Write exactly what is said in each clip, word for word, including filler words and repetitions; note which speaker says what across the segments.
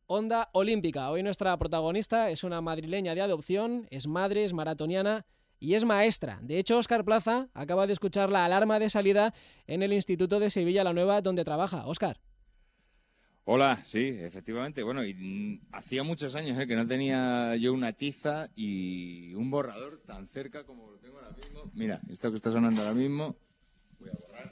Speaker 1: Onda Olímpica. Hoy nuestra protagonista es una madrileña de adopción, es madre, es maratoniana y es maestra. De hecho, Óscar Plaza acaba de escuchar la alarma de salida en el Instituto de Sevilla la Nueva, donde trabaja. Óscar.
Speaker 2: Hola, sí, efectivamente. Bueno, y mm, hacía muchos años eh, que no tenía yo una tiza y un borrador tan cerca como lo tengo ahora mismo. Mira, esto que está sonando ahora mismo, voy a borrar.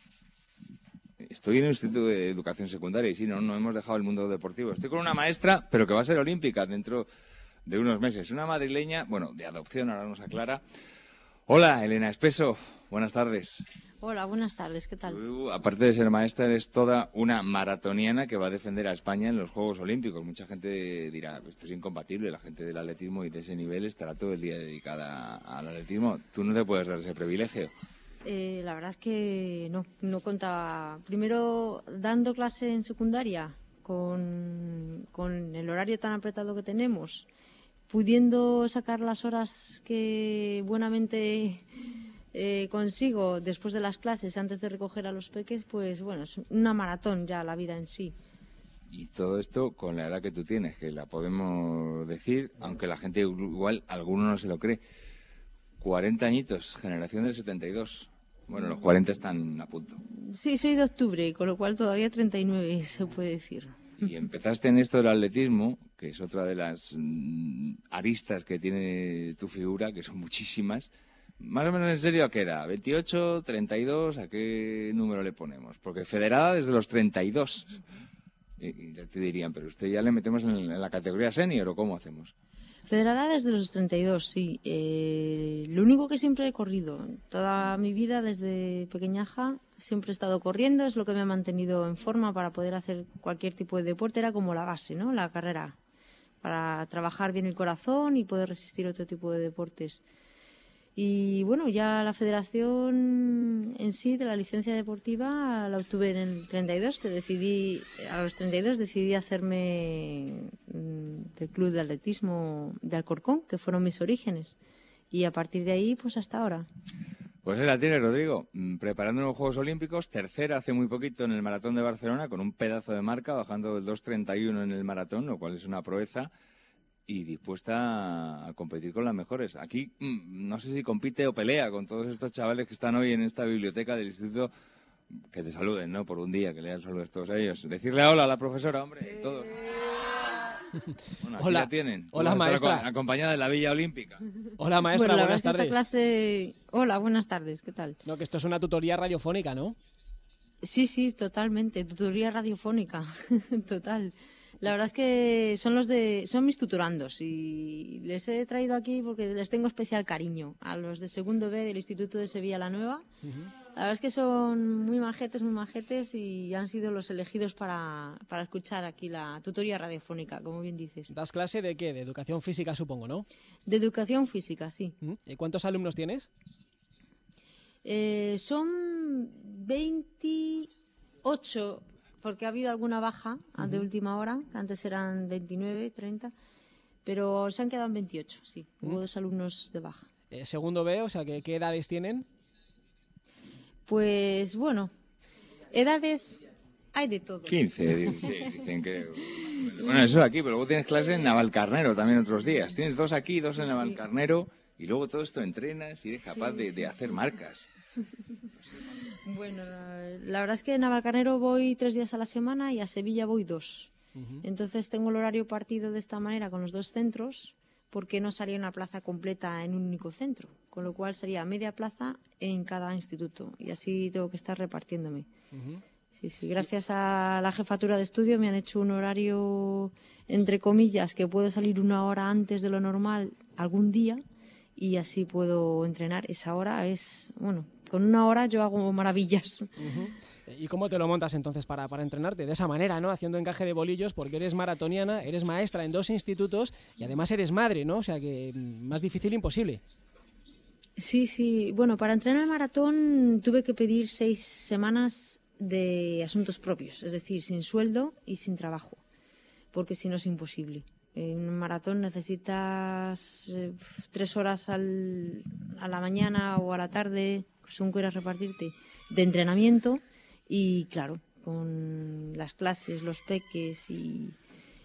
Speaker 2: Estoy en el Instituto de Educación Secundaria y sí, no, no hemos dejado el mundo deportivo. Estoy con una maestra, pero que va a ser olímpica dentro de unos meses. Una madrileña, bueno, de adopción, ahora nos aclara. Hola, Elena Espeso. Buenas tardes.
Speaker 3: Hola, buenas tardes, ¿qué tal?
Speaker 2: Tú, aparte de ser maestra, eres toda una maratoniana que va a defender a España en los Juegos Olímpicos. Mucha gente dirá, esto es incompatible, la gente del atletismo y de ese nivel estará todo el día dedicada al atletismo. Tú no te puedes dar ese privilegio.
Speaker 3: Eh, la verdad es que no, no contaba. Primero, dando clase en secundaria, con, con el horario tan apretado que tenemos, pudiendo sacar las horas que buenamente... Eh, consigo después de las clases, antes de recoger a los peques, pues bueno, es una maratón ya la vida en sí.
Speaker 2: Y todo esto con la edad que tú tienes, que la podemos decir, aunque la gente igual, alguno no se lo cree. cuarenta añitos, generación del setenta y dos. Bueno, los cuarenta están a punto.
Speaker 3: Sí, soy de octubre, con lo cual todavía treinta y nueve se puede decir.
Speaker 2: Y empezaste en esto del atletismo, que es otra de las mm, aristas que tiene tu figura, que son muchísimas. Más o menos en serio, ¿a qué edad? ¿veintiocho, treinta y dos? ¿A qué número le ponemos? Porque federada desde los treinta y dos. Y, y ya te dirían, ¿pero usted ya le metemos en, en la categoría senior o cómo hacemos?
Speaker 3: Federada desde los treinta y dos, sí. Eh, lo único que siempre he corrido, toda mi vida desde pequeñaja, siempre he estado corriendo, es lo que me ha mantenido en forma para poder hacer cualquier tipo de deporte, era como la base, ¿no? La carrera, para trabajar bien el corazón y poder resistir otro tipo de deportes. Y bueno, ya la federación en sí de la licencia deportiva la obtuve en el treinta y dos, que decidí, a los treinta y dos decidí hacerme del club de atletismo de Alcorcón, que fueron mis orígenes. Y a partir de ahí, pues hasta ahora.
Speaker 2: Pues él la tiene, Rodrigo, preparando los Juegos Olímpicos, tercera hace muy poquito en el Maratón de Barcelona, con un pedazo de marca, bajando del dos treinta y uno en el maratón, lo cual es una proeza. Y dispuesta a competir con las mejores. Aquí no sé si compite o pelea con todos estos chavales que están hoy en esta biblioteca del instituto. Que te saluden, ¿no? Por un día, que lean saludos todos ellos. Decirle hola a la profesora, hombre, y todos. Bueno, aquí
Speaker 1: hola,
Speaker 2: la tienen.
Speaker 1: Hola, maestra.
Speaker 2: Acompañada de la Villa Olímpica.
Speaker 1: Hola, maestra,
Speaker 3: bueno,
Speaker 1: buenas tardes.
Speaker 3: Clase... Hola, buenas tardes, ¿qué tal?
Speaker 1: No, que esto es una tutoría radiofónica, ¿no?
Speaker 3: Sí, sí, totalmente. Tutoría radiofónica, total. La verdad es que son los de son mis tutorandos y les he traído aquí porque les tengo especial cariño a los de segundo B del Instituto de Sevilla la Nueva. Uh-huh. La verdad es que son muy majetes, muy majetes y han sido los elegidos para, para escuchar aquí la tutoría radiofónica, como bien dices.
Speaker 1: ¿Das clase de qué? De educación física, supongo, ¿no?
Speaker 3: De educación física, sí.
Speaker 1: Uh-huh. ¿Y cuántos alumnos tienes?
Speaker 3: Eh, son veintiocho. Porque ha habido alguna baja uh-huh. de última hora, que antes eran veintinueve, treinta, pero se han quedado en veintiocho, sí. Uh-huh. Hubo dos alumnos de baja.
Speaker 1: Eh, segundo B, o sea, ¿qué, ¿qué edades tienen?
Speaker 3: Pues, bueno, edades hay de todo.
Speaker 2: quince, dieciséis, dicen que... Bueno, eso aquí, pero luego tienes clase en Navalcarnero también otros días. Tienes dos aquí, dos en Navalcarnero, y luego todo esto entrenas y eres capaz sí, de, de hacer marcas.
Speaker 3: Bueno, la verdad es que en Navalcarnero voy tres días a la semana y a Sevilla voy dos. Uh-huh. Entonces tengo el horario partido de esta manera con los dos centros porque no salía una plaza completa en un único centro, con lo cual sería media plaza en cada instituto y así tengo que estar repartiéndome. Uh-huh. Sí, sí, gracias a la jefatura de estudio me han hecho un horario, entre comillas, que puedo salir una hora antes de lo normal algún día y así puedo entrenar. Esa hora es, bueno... Con una hora yo hago maravillas.
Speaker 1: Uh-huh. ¿Y cómo te lo montas entonces para, para entrenarte? De esa manera, ¿no? Haciendo encaje de bolillos, porque eres maratoniana, eres maestra en dos institutos y además eres madre, ¿no? O sea que más difícil imposible.
Speaker 3: Sí, sí. Bueno, para entrenar maratón tuve que pedir seis semanas de asuntos propios, es decir, sin sueldo y sin trabajo, porque si no es imposible. En un maratón necesitas eh, tres horas al, a la mañana o a la tarde, según quieras repartirte, de entrenamiento y, claro, con las clases, los peques y,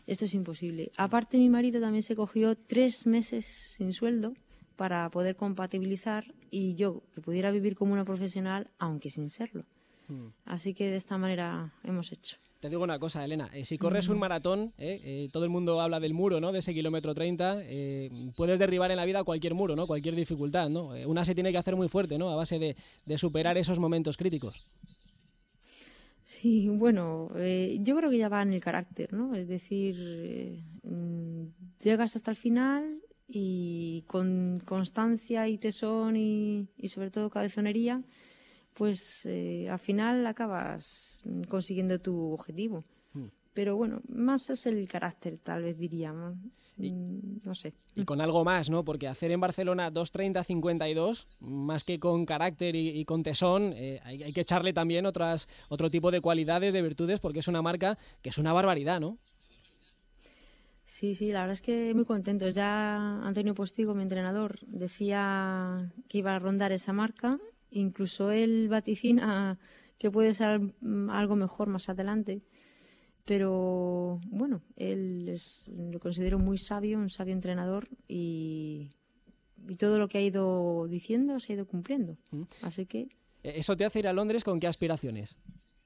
Speaker 3: esto es imposible. Aparte, mi marido también se cogió tres meses sin sueldo para poder compatibilizar y yo que pudiera vivir como una profesional, aunque sin serlo. Hmm. Así que de esta manera hemos hecho.
Speaker 1: Te digo una cosa, Elena, eh, si corres un maratón, eh, eh, todo el mundo habla del muro, ¿no? De ese kilómetro treinta, eh, puedes derribar en la vida cualquier muro, ¿no? Cualquier dificultad, ¿no? Eh, una se tiene que hacer muy fuerte, ¿no? A base de, de superar esos momentos críticos.
Speaker 3: Sí, bueno, eh, yo creo que ya va en el carácter, ¿no? Es decir, eh, llegas hasta el final y con constancia y tesón y, y sobre todo cabezonería, pues eh, al final acabas consiguiendo tu objetivo. Hmm. Pero bueno, más es el carácter, tal vez diríamos. Y, no sé.
Speaker 1: Y con algo más, ¿no? Porque hacer en Barcelona dos treinta cincuenta y dos, más que con carácter y, y con tesón, eh, hay, hay que echarle también otras, otro tipo de cualidades, de virtudes, porque es una marca que es una barbaridad, ¿no?
Speaker 3: Sí, sí, la verdad es que muy contentos. Ya Antonio Postigo, mi entrenador, decía que iba a rondar esa marca. Incluso él vaticina que puede ser algo mejor más adelante. Pero bueno, él es, lo considero muy sabio, un sabio entrenador y, y todo lo que ha ido diciendo se ha ido cumpliendo. ¿Mm? Así que...
Speaker 1: ¿Eso te hace ir a Londres con qué aspiraciones?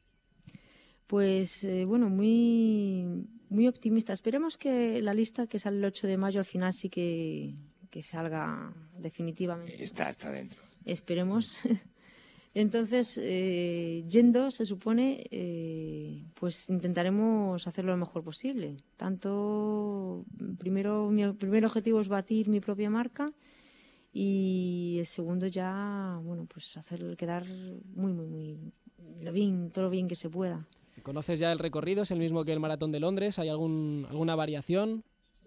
Speaker 3: Pues eh, bueno, muy, muy optimista. Esperemos que la lista que sale el ocho de mayo al final sí que, que salga definitivamente.
Speaker 2: Está, está dentro.
Speaker 3: Esperemos. Entonces, eh, yendo, se supone, eh, pues intentaremos hacerlo lo mejor posible. Tanto, primero, mi primer objetivo es batir mi propia marca y el segundo ya, bueno, pues hacer quedar muy, muy, muy lo bien, todo lo bien que se pueda.
Speaker 1: ¿Conoces ya el recorrido? ¿Es el mismo que el Maratón de Londres? ¿Hay algún, alguna variación?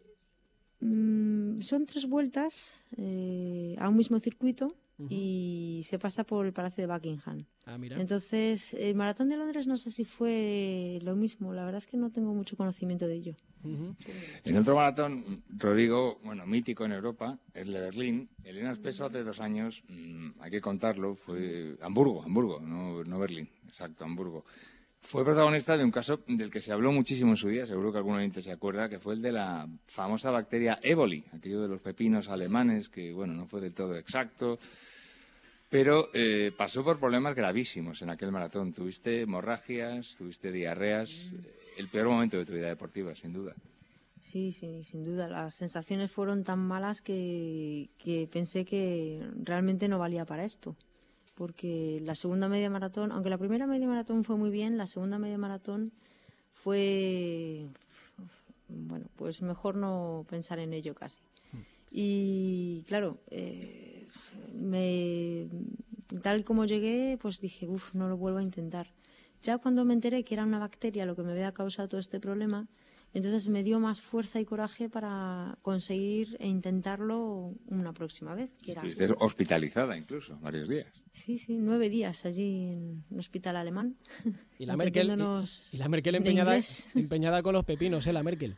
Speaker 3: Mm, son tres vueltas eh, a un mismo circuito. Uh-huh. Y se pasa por el Palacio de Buckingham.
Speaker 1: Ah, mira.
Speaker 3: Entonces, el Maratón de Londres no sé si fue lo mismo. La verdad es que no tengo mucho conocimiento de ello.
Speaker 2: Uh-huh. En otro maratón, Rodrigo, bueno, mítico en Europa, el de Berlín, Elena Espeso hace dos años, mmm, hay que contarlo, fue Hamburgo, Hamburgo, no, no Berlín, exacto, Hamburgo. Fue protagonista de un caso del que se habló muchísimo en su día, seguro que algún oyente se acuerda, que fue el de la famosa bacteria Éboli, aquello de los pepinos alemanes, que, bueno, no fue del todo exacto, pero eh, pasó por problemas gravísimos en aquel maratón. Tuviste hemorragias, tuviste diarreas, el peor momento de tu vida deportiva, sin duda.
Speaker 3: Sí, sí, sin duda. Las sensaciones fueron tan malas que, que pensé que realmente no valía para esto. Porque la segunda media maratón, aunque la primera media maratón fue muy bien, la segunda media maratón fue, bueno, pues mejor no pensar en ello casi. Y claro, eh, me, tal como llegué, pues dije, uff, no lo vuelvo a intentar. Ya cuando me enteré que era una bacteria lo que me había causado todo este problema, entonces me dio más fuerza y coraje para conseguir e intentarlo una próxima vez. Que
Speaker 2: Estuviste
Speaker 3: era...
Speaker 2: hospitalizada incluso, varios días.
Speaker 3: Sí, sí, nueve días allí en un hospital alemán.
Speaker 1: Y la Merkel, y, y la Merkel empeñada, empeñada con los pepinos, ¿eh? La Merkel.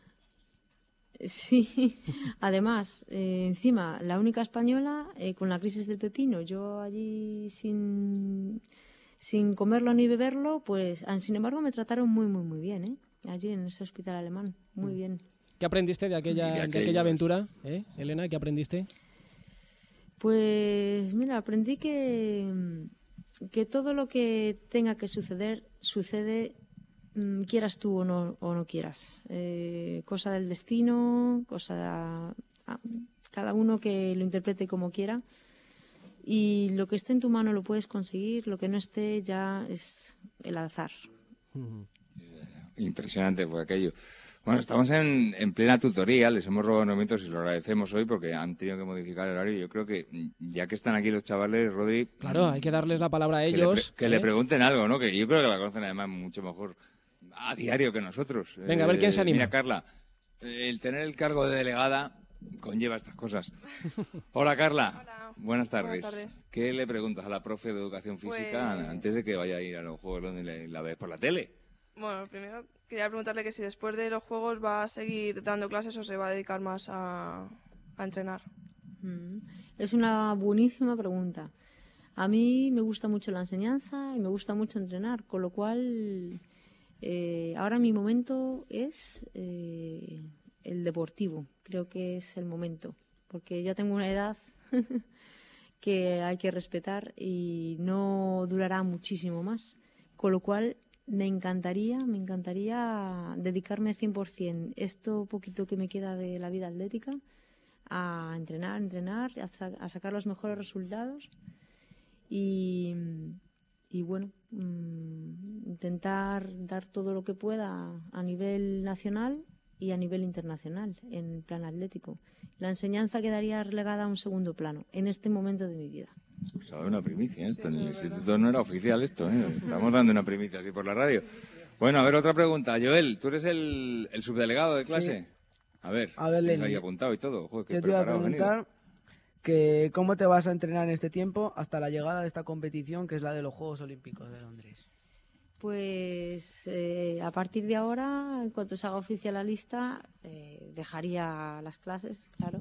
Speaker 3: Sí, además, eh, encima, la única española eh, con la crisis del pepino. Yo allí sin, sin comerlo ni beberlo, pues sin embargo me trataron muy, muy, muy bien, ¿eh? Allí en ese hospital alemán, muy mm. bien.
Speaker 1: ¿Qué aprendiste de aquella, de aquella, de aquella aventura, eh, Elena? ¿Qué aprendiste?
Speaker 3: Pues mira, aprendí que, que todo lo que tenga que suceder, sucede mmm, quieras tú o no, o no quieras. Eh, cosa del destino, cosa a, cada uno que lo interprete como quiera. Y lo que esté en tu mano lo puedes conseguir, lo que no esté ya es el azar.
Speaker 2: Uh-huh. Impresionante fue aquello. Bueno, estamos en, en plena tutoría, les hemos robado unos minutos y lo agradecemos hoy porque han tenido que modificar el horario. Yo creo que ya que están aquí los chavales, Rodri...
Speaker 1: Claro, hay que darles la palabra a ellos.
Speaker 2: Que, le, que ¿eh? le pregunten algo, ¿no? Que yo creo que la conocen además mucho mejor a diario que nosotros.
Speaker 1: Venga, a ver quién se anima.
Speaker 2: Mira, Carla, el tener el cargo de delegada conlleva estas cosas. Hola, Carla.
Speaker 4: Hola.
Speaker 2: Buenas tardes.
Speaker 4: Buenas tardes.
Speaker 2: ¿Qué le preguntas a la profe de Educación Física pues... antes de que vaya a ir a los Juegos donde la ves por la tele?
Speaker 4: Bueno, primero quería preguntarle que si después de los Juegos va a seguir dando clases o se va a dedicar más a, a entrenar.
Speaker 3: Mm, es una buenísima pregunta. A mí me gusta mucho la enseñanza y me gusta mucho entrenar, con lo cual Eh, ahora mi momento es eh, el deportivo, creo que es el momento, porque ya tengo una edad que hay que respetar y no durará muchísimo más, con lo cual me encantaría, me encantaría dedicarme cien por ciento esto poquito que me queda de la vida atlética a entrenar, entrenar, a, a sacar los mejores resultados y, y bueno, mmm, intentar dar todo lo que pueda a nivel nacional y a nivel internacional en plan atlético. La enseñanza quedaría relegada a un segundo plano en este momento de mi vida.
Speaker 2: Pues ha dado una primicia, ¿eh? Esto en el instituto no era oficial esto, ¿eh? Estamos dando una primicia así por la radio. Bueno, a ver, otra pregunta. Joel, ¿tú eres el, el subdelegado de clase? Sí. A ver,
Speaker 5: a ver,
Speaker 2: tienes ahí apuntado y todo. Joder, qué
Speaker 5: yo te iba a preguntar
Speaker 2: venido.
Speaker 5: que cómo te vas a entrenar en este tiempo hasta la llegada de esta competición, que es la de los Juegos Olímpicos de Londres.
Speaker 3: Pues eh, a partir de ahora, en cuanto se haga oficial la lista, eh, dejaría las clases, claro.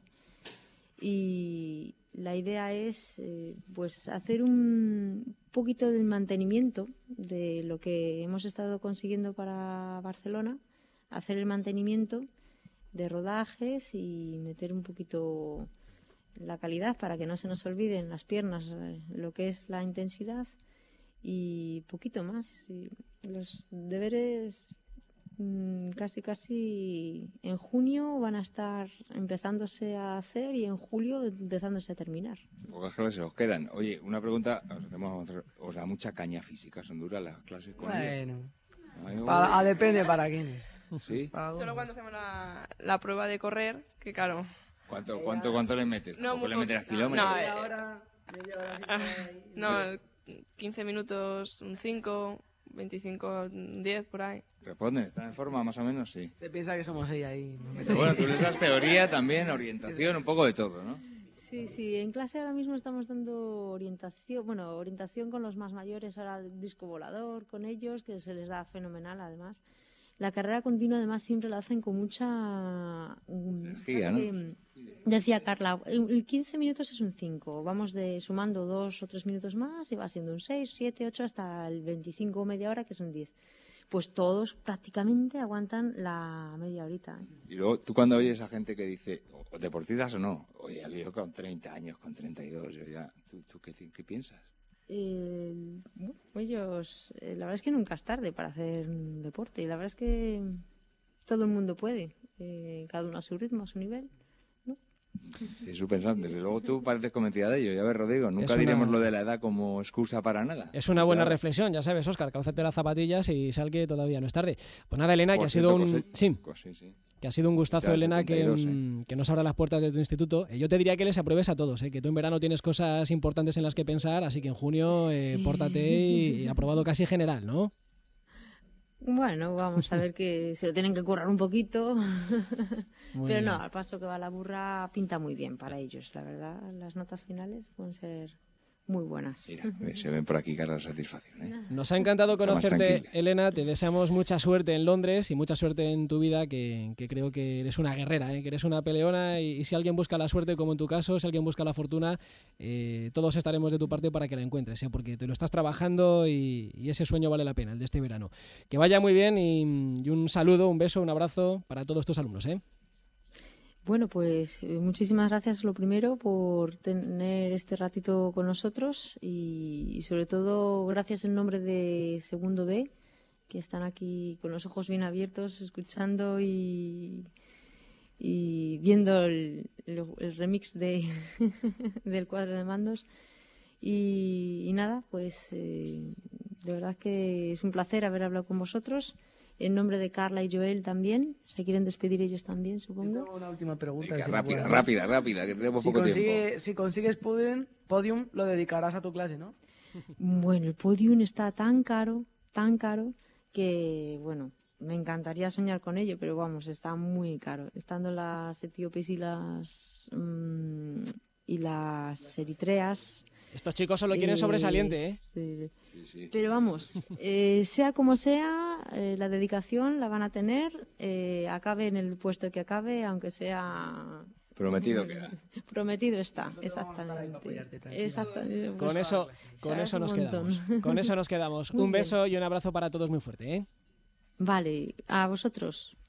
Speaker 3: Y la idea es eh, pues hacer un poquito de mantenimiento de lo que hemos estado consiguiendo para Barcelona, hacer el mantenimiento de rodajes y meter un poquito la calidad para que no se nos olviden las piernas, eh, lo que es la intensidad. Y poquito más. Y los deberes mmm, casi casi en junio van a estar empezándose a hacer y en julio empezándose a terminar.
Speaker 2: Pocas clases os quedan. Oye, una pregunta, os, hacemos, os da mucha caña física, son duras las clases con
Speaker 5: Bueno,
Speaker 2: Ay,
Speaker 5: para, a depende para quiénes.
Speaker 2: ¿Sí?
Speaker 5: Para
Speaker 4: Solo
Speaker 5: unos.
Speaker 4: cuando hacemos la, la prueba de correr, que claro...
Speaker 2: ¿Cuánto, cuánto, cuánto le metes?
Speaker 4: No,
Speaker 2: ¿Tampoco le
Speaker 4: muy
Speaker 2: meterás
Speaker 4: poco.
Speaker 2: kilómetros?
Speaker 4: No,
Speaker 5: Media
Speaker 4: eh,
Speaker 5: hora, media hora, así
Speaker 4: Ah,
Speaker 5: por ahí.
Speaker 4: No, quince minutos, un cinco, veinticinco, diez, por ahí.
Speaker 2: Responden, ¿están en forma más o menos? Sí.
Speaker 5: Se piensa que somos ella ahí.
Speaker 2: Pero bueno, tú les das teoría también, orientación, un poco de todo, ¿no?
Speaker 3: Sí, sí, en clase ahora mismo estamos dando orientación, bueno, orientación con los más mayores, ahora disco volador con ellos, que se les da fenomenal además. La carrera continua además siempre la hacen con mucha um,
Speaker 2: energía, ¿no?
Speaker 3: eh, decía Carla, el quince minutos es un cinco, vamos de sumando dos o tres minutos más y va siendo un seis, siete, ocho hasta el veinticinco o media hora que es un diez. Pues todos prácticamente aguantan la media horita. ¿eh?
Speaker 2: Y luego, tú cuando oyes a gente que dice, o deportistas o no, oye, yo con treinta años, con treinta y dos, yo ya, ¿tú, tú qué, qué piensas?
Speaker 3: Eh, bueno, ellos, eh, la verdad es que nunca es tarde para hacer un deporte y la verdad es que todo el mundo puede, eh, cada uno a su ritmo, a su nivel, ¿no?
Speaker 2: Sí, su pensante. Desde luego tú pareces convencida de ello. Ya ves, Rodrigo, nunca
Speaker 1: Es
Speaker 2: diremos
Speaker 1: una-
Speaker 2: lo de la edad como excusa para nada.
Speaker 1: Es una buena
Speaker 2: Ya-
Speaker 1: reflexión, ya sabes, Óscar, cálzate las zapatillas y sal que todavía no es tarde. Pues nada, Elena, que
Speaker 2: Por
Speaker 1: ha sido
Speaker 2: cierto,
Speaker 1: un...
Speaker 2: cose-
Speaker 1: Sí.
Speaker 2: co- sí, sí.
Speaker 1: Que ha sido un gustazo,
Speaker 2: Ya,
Speaker 1: Elena, que,
Speaker 2: setenta y dos,
Speaker 1: mm, que nos abra las puertas de tu instituto. Eh, yo te diría que les apruebes a todos, eh, que tú en verano tienes cosas importantes en las que pensar, así que en junio eh,
Speaker 3: Sí.
Speaker 1: pórtate y, y aprobado casi general, ¿no?
Speaker 3: Bueno, vamos a ver que se lo tienen que currar un poquito,
Speaker 1: Muy
Speaker 3: pero
Speaker 1: bien.
Speaker 3: no, al paso que va la burra pinta muy bien para ellos, la verdad, las notas finales pueden ser muy buenas.
Speaker 2: Mira, ve, se ven por aquí caras de satisfacción, ¿eh?
Speaker 1: Nos ha encantado
Speaker 2: Está más
Speaker 1: conocerte,
Speaker 2: tranquila.
Speaker 1: Elena. Te deseamos mucha suerte en Londres y mucha suerte en tu vida, que, que creo que eres una guerrera, ¿eh? Que eres una peleona y, y si alguien busca la suerte, como en tu caso, si alguien busca la fortuna, eh, todos estaremos de tu parte para que la encuentres, ¿eh? Porque te lo estás trabajando y, y ese sueño vale la pena, el de este verano. Que vaya muy bien y, y un saludo, un beso, un abrazo para todos tus alumnos, ¿eh?
Speaker 3: Bueno, pues eh, muchísimas gracias lo primero por tener este ratito con nosotros y, y sobre todo gracias en nombre de Segundo B, que están aquí con los ojos bien abiertos, escuchando y, y viendo el, el- el remix de, del cuadro de mandos. Y, y nada, pues eh, de verdad que es un placer haber hablado con vosotros. En nombre de Carla y Joel también. ¿Se quieren despedir ellos también,
Speaker 5: Yo
Speaker 3: supongo?
Speaker 5: tengo una última pregunta.
Speaker 2: Venga,
Speaker 5: si me
Speaker 2: rápida,
Speaker 5: puedes.
Speaker 2: rápida, rápida, que tenemos
Speaker 5: Si,
Speaker 2: poco tiempo.
Speaker 5: consigue, si consigues podium, podium, lo dedicarás a tu clase, ¿no?
Speaker 3: Bueno, el podium está tan caro, tan caro, que, bueno, me encantaría soñar con ello, pero vamos, está muy caro. Estando las etíopes y las, mm, y las eritreas...
Speaker 1: Estos chicos solo quieren sobresaliente, ¿eh?
Speaker 3: eh,
Speaker 2: Sí, sí.
Speaker 3: Pero vamos, eh, sea como sea, eh, la dedicación la van a tener, eh, acabe en el puesto que acabe, aunque sea...
Speaker 2: Prometido queda.
Speaker 3: Prometido está,
Speaker 5: Nosotros vamos a estar ahí para apoyarte,
Speaker 3: exactamente.
Speaker 5: tranquila.
Speaker 3: Exactamente.
Speaker 1: Con
Speaker 3: Pues,
Speaker 1: eso, con
Speaker 3: sabes
Speaker 1: eso
Speaker 3: un
Speaker 1: nos
Speaker 3: montón.
Speaker 1: quedamos. Con eso nos quedamos.
Speaker 3: Muy
Speaker 1: Un
Speaker 3: bien.
Speaker 1: beso y un abrazo para todos muy fuerte, ¿eh?
Speaker 3: Vale, a vosotros.